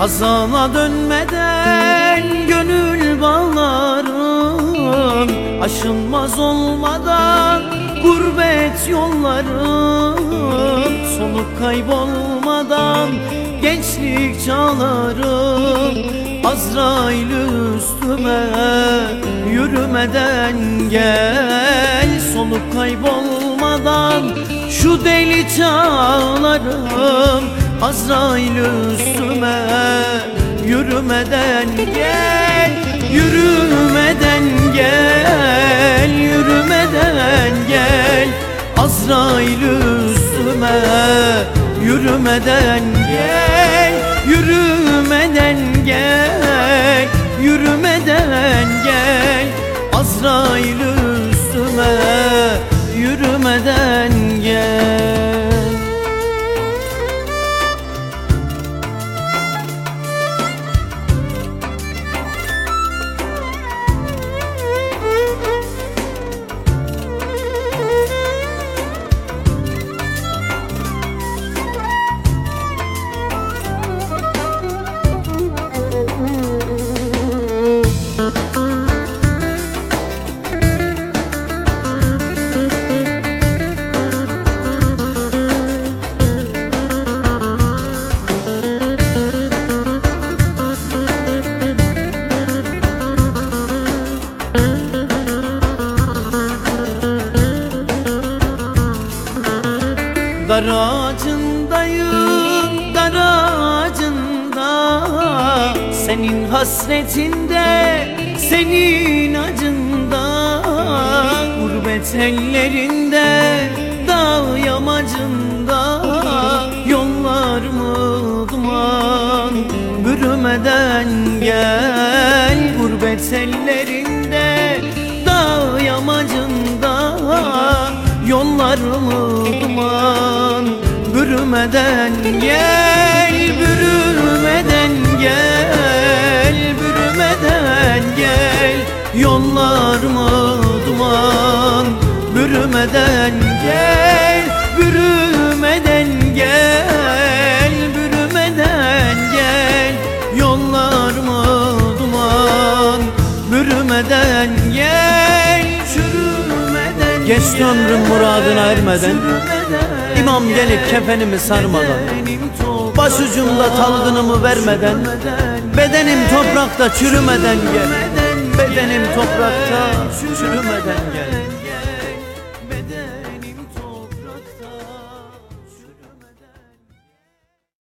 Hazala dönmeden gönül bağlarım, aşılmaz olmadan gurbet yollarım, soluk kaybolmadan gençlik çağlarım. Azrail üstüme yürümeden gel, soluk kaybolmadan şu deli çağlarım. Azrail üstüme yürümeden gel, yürümeden gel, yürümeden gel. Azrail üstüme yürümeden gel, yürümeden gel, yürümeden gel. Azrail üstüme yürümeden gel. Dar ağacındayım, dar ağacında, senin hasretinde, senin acında. Gurbet ellerinde, dağ yamacında, yollar mı duman, bürümeden gel. Gurbet ellerinde, dağ yamacında, yollar mı duman, bürümeden gel, bürümeden gel, bürümeden gel. Yollar mı duman, bürümeden gel, bürümeden gel, bürümeden gel. Yollar mı duman, bürümeden gel, çürümeden. Geçti ömrüm muradına ermeden, İmam gelip kefenimi sarmadan, başucumda talgınımı vermeden, bedenim toprakta çürümeden gel, bedenim toprakta çürümeden gel.